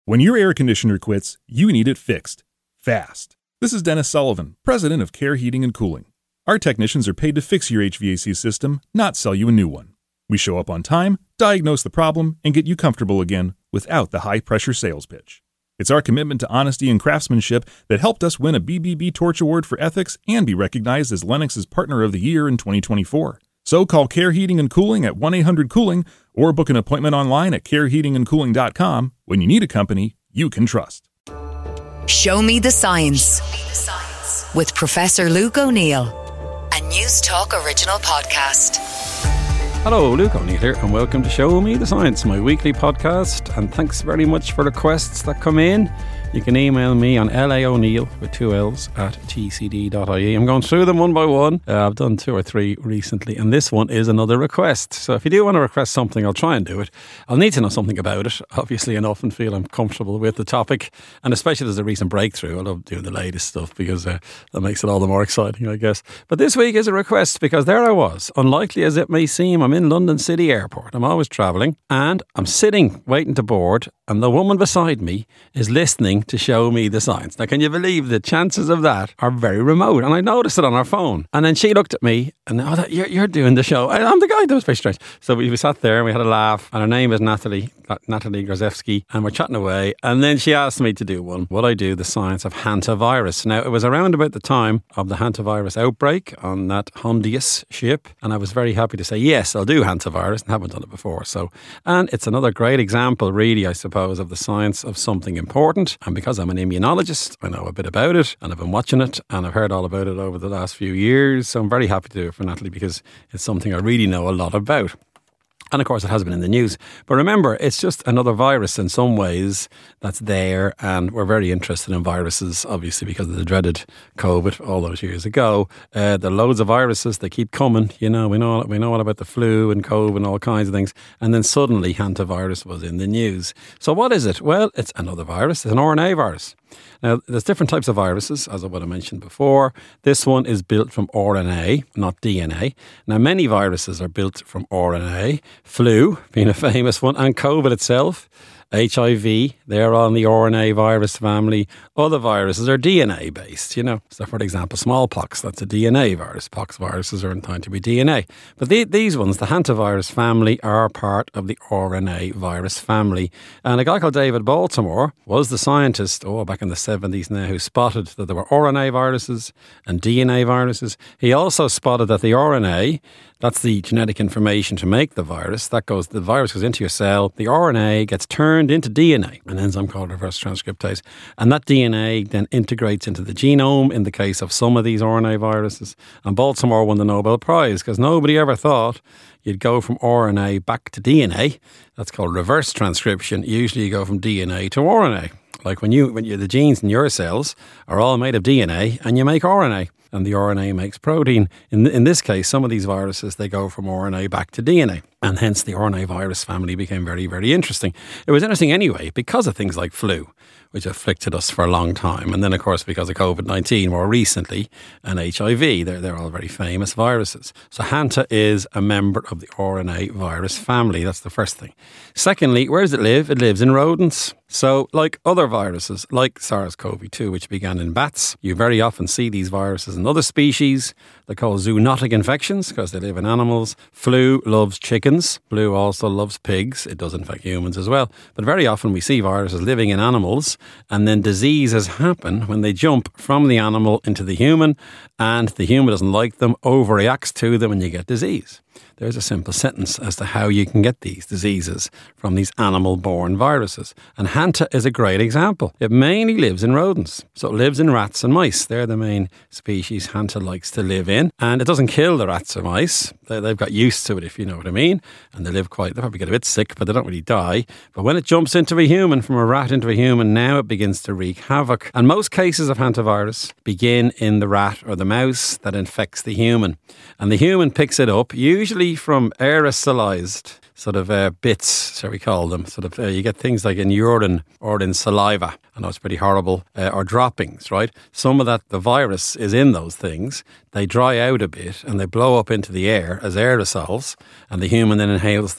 When your air conditioner quits, you need it fixed. Fast. This is Dennis Sullivan, president of Care Heating and Cooling. Our technicians are paid to fix your HVAC system, not sell you a new one. We show up on time, diagnose the problem, and get you comfortable again without the high-pressure sales pitch. It's our commitment to honesty and craftsmanship that helped us win a BBB Torch Award for Ethics and be recognized as Lennox's Partner of the Year in 2024. So call Care Heating and Cooling at 1-800-COOLING or book an appointment online at careheatingandcooling.com when you need a company you can trust. Show Me the Science with Professor Luke O'Neill, a News Talk original podcast. Hello, Luke O'Neill here, and welcome to Show Me the Science, my weekly podcast. And thanks very much for requests that come in. You can email me on lao'neill with 2 L's at tcd.ie. I'm going through them one by one. I've done 2 or 3 recently, and this one is another request. So if you do want to request something, I'll try and do it. I'll need to know something about it, obviously, and often feel I'm comfortable with the topic. And especially there's a recent breakthrough. I love doing the latest stuff because that makes it all the more exciting, I guess. But this week is a request because there I was. Unlikely as it may seem, I'm in London City Airport. I'm always travelling, and I'm sitting waiting to board, and the woman beside me is listening to Show Me the Science. Now, can you believe the chances of that are very remote? And I noticed it on her phone. And then she looked at me and, you're doing the show. I'm the guy. That was very strange. So we sat there and we had a laugh. And her name is Natalie Grozewski. And we're chatting away. And then she asked me to do one. Would I do the science of hantavirus? Now, it was around about the time of the hantavirus outbreak on that Hondius ship. And I was very happy to say, yes, I'll do hantavirus. And haven't done it before. And it's another great example, really, I suppose, of the science of something important. And because I'm an immunologist, I know a bit about it, and I've been watching it, and I've heard all about it over the last few years. So I'm very happy to do it for Natalie because it's something I really know a lot about. And of course, it has been in the news. But remember, it's just another virus in some ways that's there. And we're very interested in viruses, obviously, because of the dreaded COVID all those years ago. There are loads of viruses. They keep coming. You know, we know all about the flu and COVID and all kinds of things. And then suddenly, hantavirus was in the news. So what is it? Well, it's another virus. It's an RNA virus. Now, there's different types of viruses, as I would have mentioned before. This one is built from RNA, not DNA. Now, many viruses are built from RNA. Flu, being a famous one, and COVID itself. HIV, they're on the RNA virus family. Other viruses are DNA based, So, for example, smallpox, that's a DNA virus. Pox viruses are intended to be DNA. But these ones, the hantavirus family, are part of the RNA virus family. And a guy called David Baltimore was the scientist, back in the 70s now, who spotted that there were RNA viruses and DNA viruses. He also spotted that the RNA, that's the genetic information to make the virus. The virus goes into your cell. The RNA gets turned into DNA, an enzyme called reverse transcriptase. And that DNA then integrates into the genome in the case of some of these RNA viruses. And Baltimore won the Nobel Prize because nobody ever thought you'd go from RNA back to DNA. That's called reverse transcription. Usually you go from DNA to RNA. Like when the genes in your cells are all made of DNA and you make RNA. And the RNA makes protein. In this case, some of these viruses, they go from RNA back to DNA. And hence the RNA virus family became very, very interesting. It was interesting anyway because of things like flu, which afflicted us for a long time. And then, of course, because of COVID-19 more recently and HIV, they're all very famous viruses. So Hanta is a member of the RNA virus family. That's the first thing. Secondly, where does it live? It lives in rodents. So like other viruses, like SARS-CoV-2, which began in bats, you very often see these viruses in other species. They're called zoonotic infections because they live in animals. Flu loves chickens. Flu also loves pigs. It does infect humans as well. But very often we see viruses living in animals, and then diseases happen when they jump from the animal into the human, and the human doesn't like them, overreacts to them, and you get disease. There's a simple sentence as to how you can get these diseases from these animal-borne viruses. And Hanta is a great example. It mainly lives in rodents. So it lives in rats and mice. They're the main species Hanta likes to live in. And it doesn't kill the rats or mice. They've got used to it, if you know what I mean. And they probably get a bit sick, but they don't really die. But when it jumps into a human, from a rat into a human, now it begins to wreak havoc. And most cases of hantavirus begin in the rat or the mouse that infects the human. And the human picks it up, usually from aerosolized sort of bits, shall we call them. You get things like in urine or in saliva. I know it's pretty horrible. Or droppings, right? Some of that, the virus is in those things. They dry out a bit and they blow up into the air as aerosols, and the human then inhales them.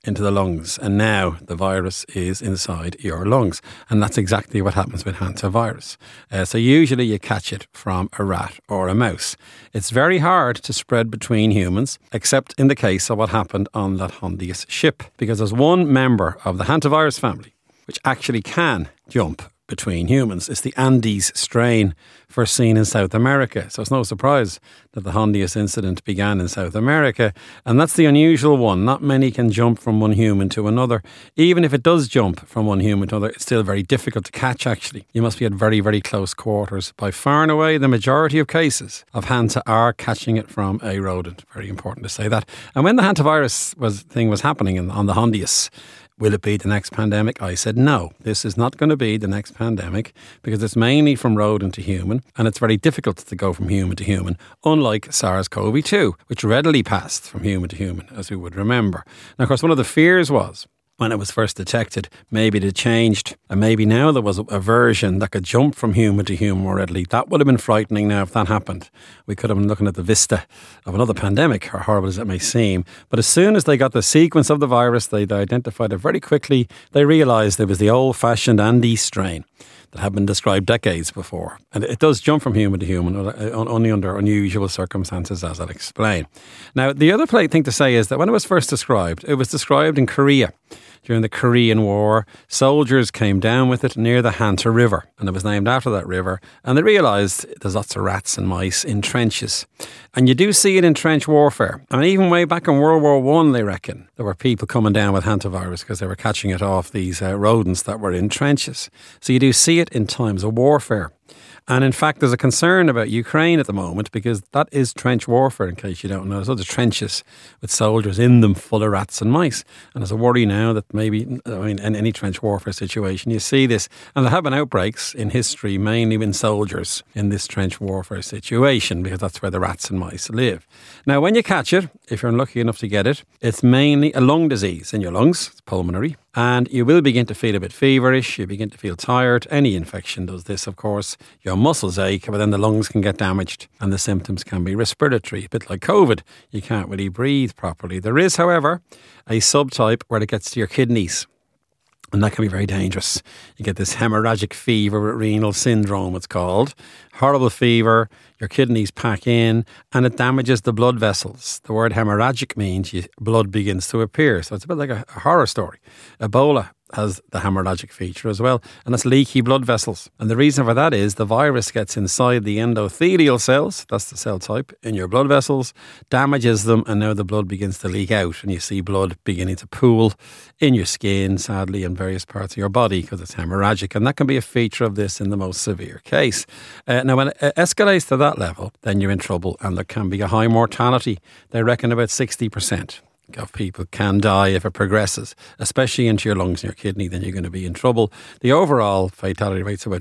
into the lungs, and now the virus is inside your lungs. And that's exactly what happens with hantavirus. So usually you catch it from a rat or a mouse. It's very hard to spread between humans, except in the case of what happened on that Hondius ship, because there's one member of the hantavirus family which actually can jump between humans. It's the Andes strain first seen in South America. So it's no surprise that the Hondius incident began in South America. And that's the unusual one. Not many can jump from one human to another. Even if it does jump from one human to another, it's still very difficult to catch, actually. You must be at very, very close quarters. By far and away, the majority of cases of Hanta are catching it from a rodent. Very important to say that. And when the hantavirus thing was happening on the Hondius, will it be the next pandemic? I said no. This is not going to be the next pandemic because it's mainly from rodent to human, and it's very difficult to go from human to human, unlike SARS-CoV-2, which readily passed from human to human, as we would remember. Now, of course, one of the fears was, when it was first detected, maybe it changed, and maybe now there was a version that could jump from human to human more readily. That would have been frightening now if that happened. We could have been looking at the vista of another pandemic, or horrible as it may seem. But as soon as they got the sequence of the virus, they identified it very quickly. They realised it was the old-fashioned Andes strain that had been described decades before. And it does jump from human to human, only under unusual circumstances, as I'll explain. Now, the other thing to say is that when it was first described, it was described in Korea. During the Korean War, soldiers came down with it near the Hanta River, and it was named after that river. And they realised there's lots of rats and mice in trenches. And you do see it in trench warfare. I mean, even way back in World War I, they reckon, there were people coming down with hantavirus because they were catching it off these rodents that were in trenches. So you do see it in times of warfare. And in fact, there's a concern about Ukraine at the moment because that is trench warfare, in case you don't know. There's other trenches with soldiers in them full of rats and mice. And there's a worry now that maybe, in any trench warfare situation, you see this. And there have been outbreaks in history, mainly in soldiers in this trench warfare situation, because that's where the rats and mice live. Now, when you catch it, if you're unlucky enough to get it, it's mainly a lung disease in your lungs. It's pulmonary. And you will begin to feel a bit feverish, you begin to feel tired. Any infection does this, of course. Your muscles ache, but then the lungs can get damaged and the symptoms can be respiratory. A bit like COVID, you can't really breathe properly. There is, however, a subtype where it gets to your kidneys. And that can be very dangerous. You get this hemorrhagic fever with renal syndrome, it's called. Horrible fever, your kidneys pack in, and it damages the blood vessels. The word hemorrhagic means blood begins to appear. So it's a bit like a horror story. Ebola has the hemorrhagic feature as well, and that's leaky blood vessels. And the reason for that is the virus gets inside the endothelial cells, that's the cell type, in your blood vessels, damages them, and now the blood begins to leak out, and you see blood beginning to pool in your skin, sadly, in various parts of your body because it's hemorrhagic, and that can be a feature of this in the most severe case. Now, when it escalates to that level, then you're in trouble, and there can be a high mortality. They reckon about 60% of people can die if it progresses, especially into your lungs and your kidney, then you're going to be in trouble. The overall fatality rate's about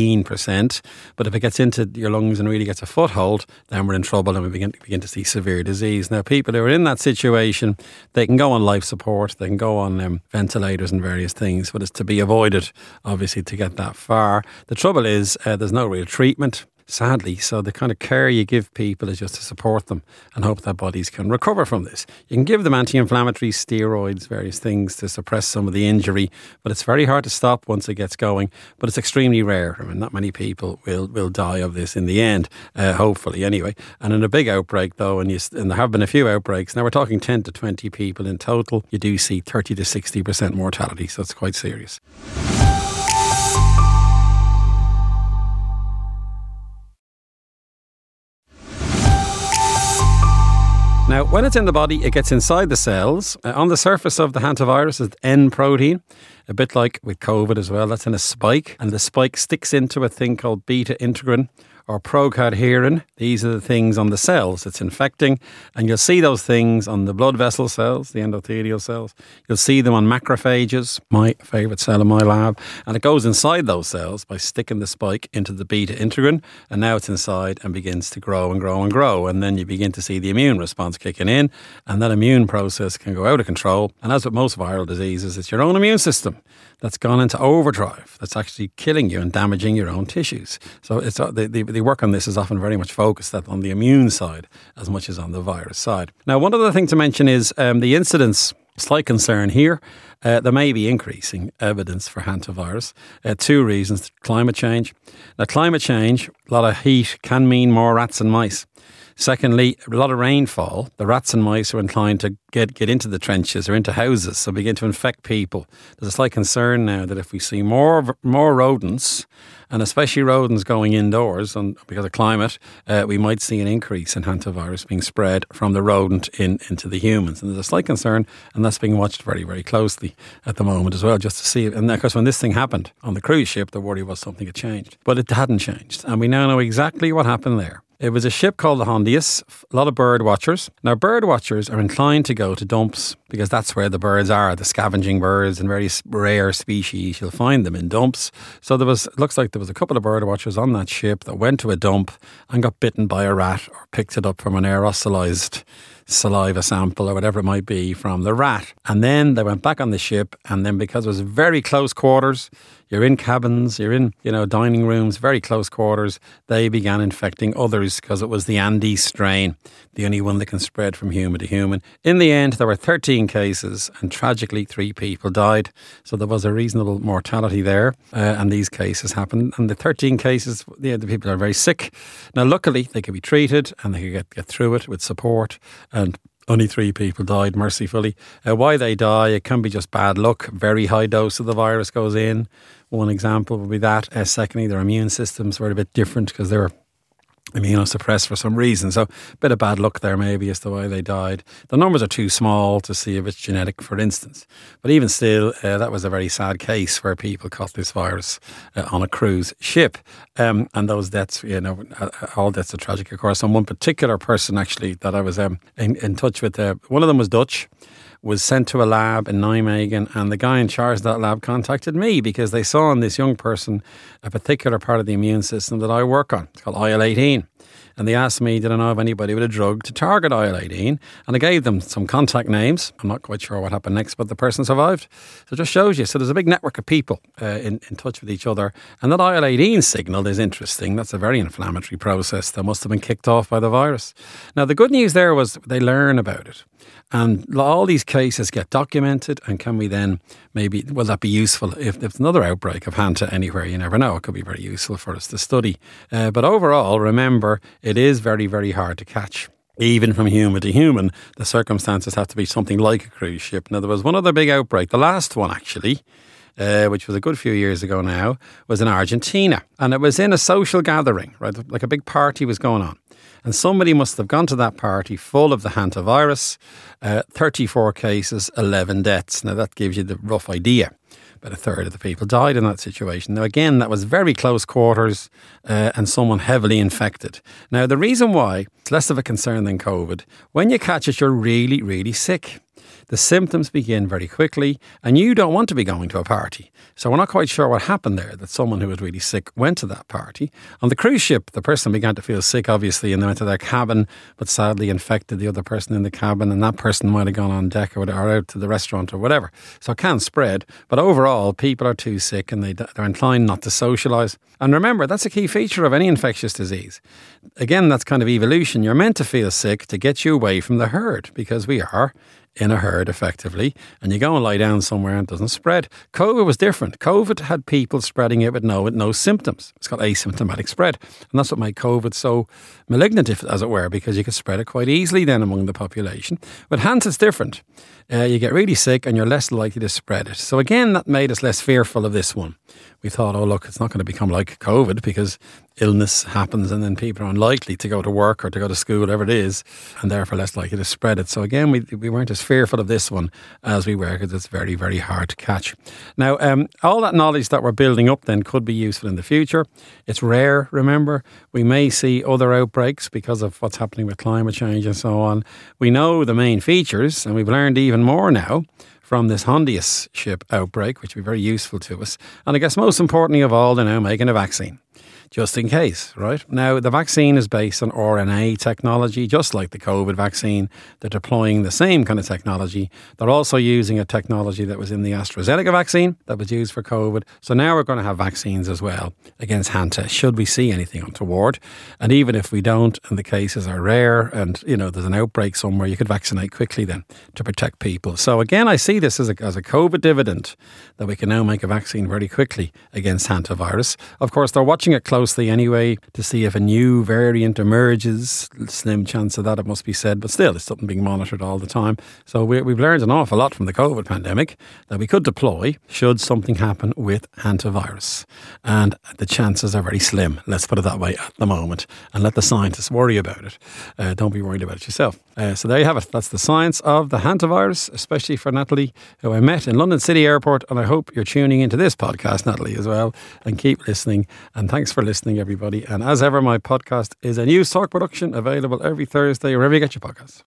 15%, but if it gets into your lungs and really gets a foothold, then we're in trouble and we begin to see severe disease. Now, people who are in that situation, they can go on life support, they can go on ventilators and various things, but it's to be avoided, obviously, to get that far. The trouble is there's no real treatment, sadly, so the kind of care you give people is just to support them and hope their bodies can recover from this. You can give them anti-inflammatories, steroids, various things to suppress some of the injury, but it's very hard to stop once it gets going, but it's extremely rare. I mean, not many people will die of this in the end, hopefully anyway. And in a big outbreak though, and there have been a few outbreaks, now we're talking 10 to 20 people in total, you do see 30 to 60% mortality, so it's quite serious. Now, when it's in the body, it gets inside the cells. On the surface of the hantavirus is N protein, a bit like with COVID as well. That's in a spike, and the spike sticks into a thing called beta integrin or procadherin. These are the things on the cells it's infecting, and you'll see those things on the blood vessel cells, the endothelial cells. You'll see them on macrophages, my favourite cell in my lab, and it goes inside those cells by sticking the spike into the beta integrin, and now it's inside and begins to grow and grow and grow, and then you begin to see the immune response kicking in, and that immune process can go out of control. And as with most viral diseases, it's your own immune system that's gone into overdrive, that's actually killing you and damaging your own tissues. So it's the work on this is often very much focused on the immune side as much as on the virus side. Now, one other thing to mention is the incidence Slight concern here. There may be increasing evidence for hantavirus. 2 reasons. Climate change. Now, climate change, a lot of heat can mean more rats and mice. Secondly, a lot of rainfall. The rats and mice are inclined to get into the trenches or into houses, so begin to infect people. There's a slight concern now that if we see more rodents, and especially rodents going indoors because of climate, we might see an increase in hantavirus being spread from the rodent into the humans. And there's a slight concern, and that's being watched very, very closely at the moment as well, just to see it. And of course, when this thing happened on the cruise ship, the worry was something had changed. But it hadn't changed, and we now know exactly what happened there. It was a ship called the Hondius, a lot of bird watchers. Now, bird watchers are inclined to go to dumps because that's where the birds are, the scavenging birds and various rare species. You'll find them in dumps. So it looks like there was a couple of bird watchers on that ship that went to a dump and got bitten by a rat or picked it up from an aerosolized saliva sample or whatever it might be from the rat. And then they went back on the ship, and then because it was very close quarters, you're in cabins, you're in, dining rooms, very close quarters, they began infecting others because it was the Andes strain, the only one that can spread from human to human. In the end, there were 13 cases, and tragically 3 people died. So there was a reasonable mortality there, and these cases happened. And the 13 cases, the people are very sick. Now, luckily, they could be treated and they could get through it with support, and only 3 people died, mercifully. Why they die, it can be just bad luck. Very high dose of the virus goes in. One example would be that. Secondly, their immune systems were a bit different because they were immunosuppressed for some reason. So a bit of bad luck there maybe as to why they died. The numbers are too small to see if it's genetic, for instance. But even still, that was a very sad case where people caught this virus on a cruise ship. And those deaths, all deaths are tragic, of course. And one particular person actually that I was in touch with, one of them was Dutch, was sent to a lab in Nijmegen, and the guy in charge of that lab contacted me because they saw in this young person a particular part of the immune system that I work on. It's called IL-18. And they asked me, did I know of anybody with a drug to target IL-18? And I gave them some contact names. I'm not quite sure what happened next, but the person survived. So it just shows you. So there's a big network of people in touch with each other. And that IL-18 signal is interesting. That's a very inflammatory process that must have been kicked off by the virus. Now, the good news there was they learn about it. And all these cases get documented, and can we then will that be useful if there's another outbreak of Hanta anywhere? You never know. It could be very useful for us to study. But overall, remember, it is very, very hard to catch. Even from human to human, the circumstances have to be something like a cruise ship. Now, there was one other big outbreak, the last one actually, which was a good few years ago now, was in Argentina. And it was in a social gathering, right? Like a big party was going on. And somebody must have gone to that party full of the hantavirus, 34 cases, 11 deaths. Now, that gives you the rough idea. About a third of the people died in that situation. Now, again, that was very close quarters and someone heavily infected. Now, the reason why it's less of a concern than COVID, when you catch it, you're really, really sick. The symptoms begin very quickly, and you don't want to be going to a party. So we're not quite sure what happened there, that someone who was really sick went to that party. On the cruise ship, the person began to feel sick, obviously, and they went to their cabin, but sadly infected the other person in the cabin, and that person might have gone on deck or out to the restaurant or whatever. So it can spread, but overall, people are too sick and they're inclined not to socialise. And remember, that's a key feature of any infectious disease. Again, that's kind of evolution. You're meant to feel sick to get you away from the herd, because we are in a herd effectively, and you go and lie down somewhere and it doesn't spread. COVID was different. COVID had people spreading it with no symptoms. It's called asymptomatic spread, and that's what made COVID so malignant, as it were, because you could spread it quite easily then among the population. But Hanta is different. You get really sick and you're less likely to spread it. So again, that made us less fearful of this one. We thought, oh look, it's not going to become like COVID because illness happens and then people are unlikely to go to work or to go to school, whatever it is, and therefore less likely to spread it. So again, we weren't as fearful of this one as we were, because it's very, very hard to catch. Now, all that knowledge that we're building up then could be useful in the future. It's rare, remember. We may see other outbreaks because of what's happening with climate change and so on. We know the main features, and we've learned even more now from this Hondius ship outbreak, which will be very useful to us. And I guess most importantly of all, they're now making a vaccine. just in case, right? Now, the vaccine is based on RNA technology, just like the COVID vaccine. They're deploying the same kind of technology. They're also using a technology that was in the AstraZeneca vaccine that was used for COVID. So now we're going to have vaccines as well against Hanta, should we see anything untoward. And even if we don't, and the cases are rare and, there's an outbreak somewhere, you could vaccinate quickly then to protect people. So again, I see this as a COVID dividend, that we can now make a vaccine very quickly against hantavirus. Of course, they're watching it closely anyway to see if a new variant emerges. Slim chance of that, it must be said, but still, it's something being monitored all the time. So we've learned an awful lot from the COVID pandemic that we could deploy should something happen with hantavirus. And the chances are very slim, let's put it that way, at the moment. And let the scientists worry about it. Don't be worried about it yourself. So there you have it. That's the science of the hantavirus, especially for Natalie, who I met in London City Airport. And I hope you're tuning into this podcast, Natalie, as well. And keep listening. And thanks for listening, everybody. And as ever, my podcast is a News Talk production, available every Thursday, wherever you get your podcasts.